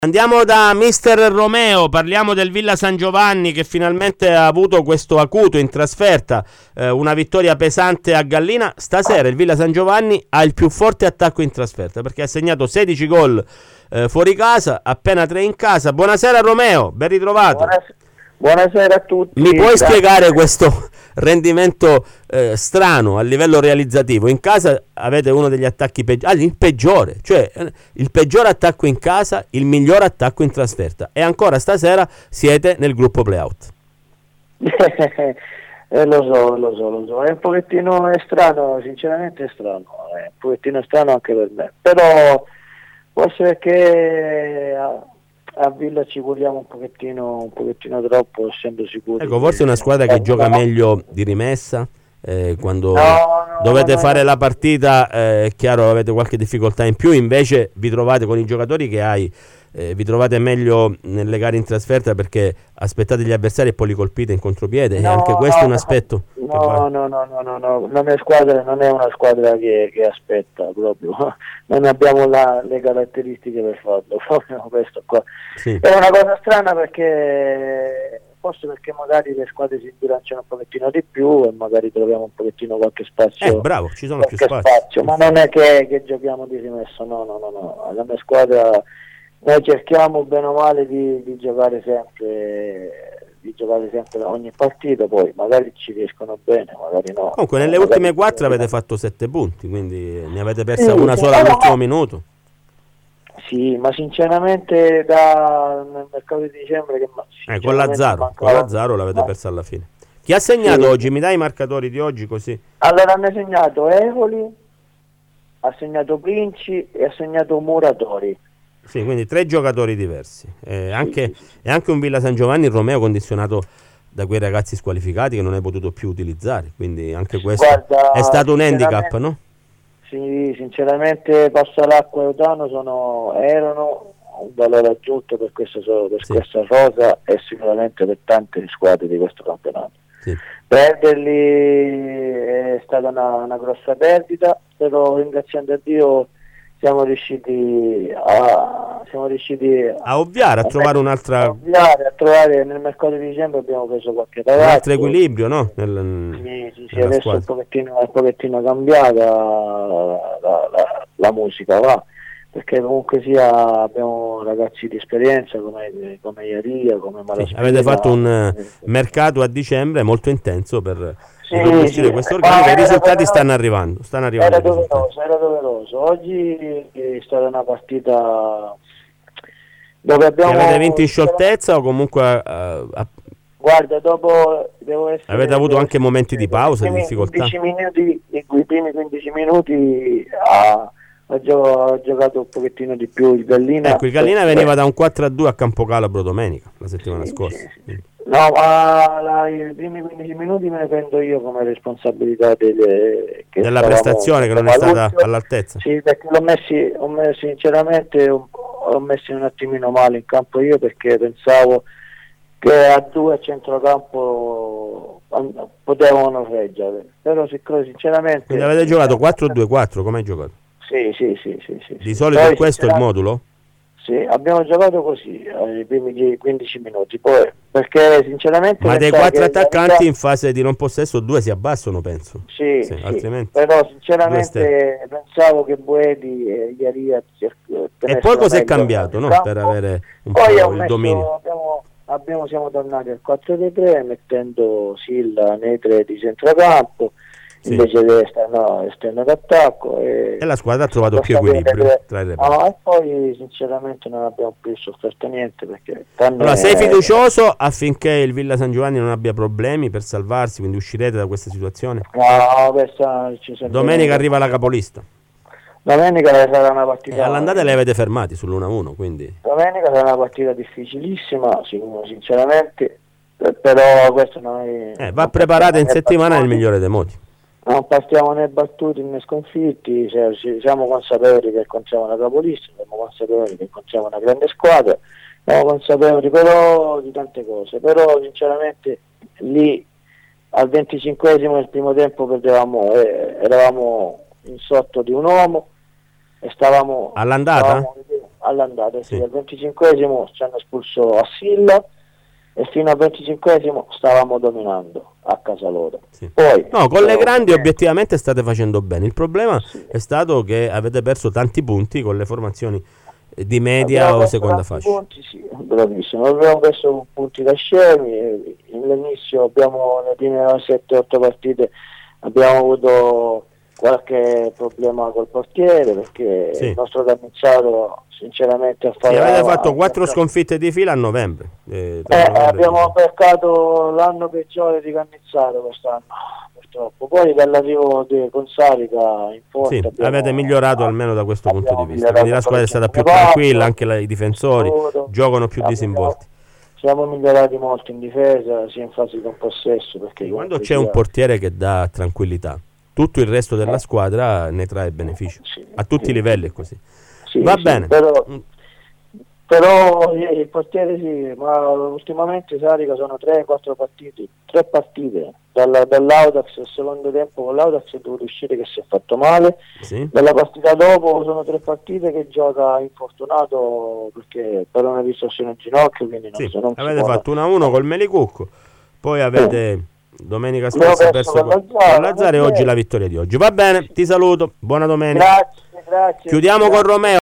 Andiamo da Mister Romeo, parliamo del Villa San Giovanni che finalmente ha avuto questo acuto in trasferta, una vittoria pesante a Gallina. Stasera il Villa San Giovanni ha il più forte attacco in trasferta perché ha segnato 16 gol fuori casa, appena 3 in casa. Buonasera Romeo, ben ritrovato. Buonasera a tutti. Mi puoi spiegare questo rendimento strano a livello realizzativo? In casa avete uno degli attacchi peggiori, il peggiore, cioè il peggior attacco in casa, il miglior attacco in trasferta, e ancora stasera siete nel gruppo playout. Lo so, è un pochettino strano, sinceramente è strano, è un pochettino strano anche per me, però forse perché a Villa ci curiamo un pochettino troppo, essendo sicuri. Ecco, forse è una squadra che gioca meglio di rimessa, quando No, dovete fare la partita, è chiaro, avete qualche difficoltà in più, invece vi trovate con i giocatori che hai, vi trovate meglio nelle gare in trasferta perché aspettate gli avversari e poi li colpite in contropiede, e anche questo è un aspetto. No, la mia squadra non è una squadra che aspetta proprio, non abbiamo le caratteristiche per farlo, proprio questo qua. Sì. È una cosa strana perché forse perché magari le squadre si bilanciano un pochettino di più e magari troviamo un pochettino qualche spazio. Bravo, ci sono più spazi. Ma non è che giochiamo di rimesso, no. La mia squadra, noi cerchiamo bene o male di giocare sempre ogni partita, poi magari ci riescono bene, magari no. Comunque nelle ultime 4 avete fatto 7 punti, quindi ne avete persa una sola all'ultimo minuto. Sì, ma sinceramente nel mercato di dicembre con Lazzaro l'avete persa alla fine. Chi ha segnato oggi? Mi dai i marcatori di oggi così? Allora hanno segnato Evoli, ha segnato Princi e ha segnato Muratori. Sì, quindi 3 giocatori diversi. Anche un Villa San Giovanni, il Romeo, condizionato da quei ragazzi squalificati che non hai potuto più utilizzare, quindi anche questo è stato un handicap, no? Sì, sinceramente Passalacqua e Otano erano un valore aggiunto per questa rosa e sicuramente per tante squadre di questo campionato. Sì. Perderli è stata una grossa perdita, però ringraziando a Dio siamo riusciti a ovviare, a trovare un'altra. A trovare nel mercato di dicembre abbiamo preso qualche ragazzo. Un altro equilibrio, no? Sì, adesso è un pochettino cambiata la musica, va. Perché comunque sia abbiamo ragazzi di esperienza come Iaria, come Malaspina. Avete fatto un mercato a dicembre molto intenso per ricostruire questo organico, i risultati stanno arrivando. Era doveroso. Oggi è stata una partita dove abbiamo... Avete vinto in scioltezza o comunque... Guarda, dopo avete avuto anche momenti di pausa, di difficoltà? I primi 15 minuti ha giocato un pochettino di più il Gallina. Ecco, il Gallina veniva da un 4-2 a Campocalabro domenica, la settimana scorsa. Sì. No, ma i primi 15 minuti me ne prendo io come responsabilità della prestazione che non è stata all'altezza. Sì, perché sinceramente ho messo un attimino male in campo io, perché pensavo che a 2 a centrocampo potevano reggere, però sinceramente... Quindi avete giocato 4-2-4, come hai giocato? Sì. Di solito è questo il modulo? Sì, abbiamo giocato così ai primi 15 minuti, poi perché sinceramente... Ma dei 4 attaccanti in fase di non possesso 2 si abbassano, penso. Sì, altrimenti però sinceramente pensavo che Buedi e Iaria... E poi cos'è cambiato, no? Per avere un po' il dominio. Siamo tornati al 4-3 mettendo Silla nei 3 di centrocampo. Sì. Invece esterno d'attacco, e la squadra ha trovato più equilibrio tra i reparti. E poi sinceramente non abbiamo più sofferto niente, perché allora sei fiducioso affinché il Villa San Giovanni non abbia problemi per salvarsi, quindi uscirete da questa situazione? No, domenica arriva la capolista. Domenica sarà una partita... all'andata le avete fermati sull'1-1, quindi... Domenica sarà una partita difficilissima, sinceramente, però questo va preparata in settimana nel migliore dei modi. Non partiamo né battuti né sconfitti, siamo consapevoli che incontriamo una capolista, siamo consapevoli che incontriamo una grande squadra, siamo consapevoli però di tante cose, però sinceramente lì al 25esimo del primo tempo eravamo in sotto di un uomo e stavamo... All'andata? all'andata, Sì. al 25esimo ci hanno espulso a Silla e fino al 25esimo stavamo dominando a casa loro. Sì. Poi, No, con le grandi ovviamente, obiettivamente state facendo bene. Il problema sì, è stato che avete perso tanti punti con le formazioni di media abbiamo o perso seconda tanti fascia. punti, sì, bravissimo, abbiamo perso punti da scemi, all'inizio abbiamo le prime 7-8 partite abbiamo avuto qualche problema col portiere perché il Sì. nostro Cannizzato sinceramente ha Sì, avete fatto fatto 4 sconfitte di fila a novembre. Tra novembre e abbiamo dicembre. beccato l'anno peggiore di Cannizzato quest'anno purtroppo, poi dall'arrivo di Consarica in Sì, forte avete migliorato almeno da questo punto di vista. Quindi migliorato la squadra è stata parecchio più in tranquilla, reparto, anche i difensori sicuro. giocano più disinvolti. Siamo migliorati molto in difesa, sia in fase con possesso, perché Sì, quando comunque c'è un sia... portiere che dà tranquillità, tutto il resto della squadra ne trae beneficio. sì, A tutti i livelli è così. sì, Va sì, bene. però il portiere sì, ma ultimamente Sarica sono 3-4 partite, 3 partite dall'Audax, il secondo tempo con l'Audax è dovuto uscire che si è fatto male, Sì. dalla partita dopo sono 3 partite che gioca infortunato perché per una distorsione al ginocchio, quindi non, Sì, non si avete può... fatto 1-1 col Melicucco, poi avete domenica Abbiamo scorsa perso perso con con Lazzaro, Lazzaro e oggi la vittoria di oggi. Va bene, ti saluto, buona domenica. grazie, Chiudiamo con grazie. Romeo.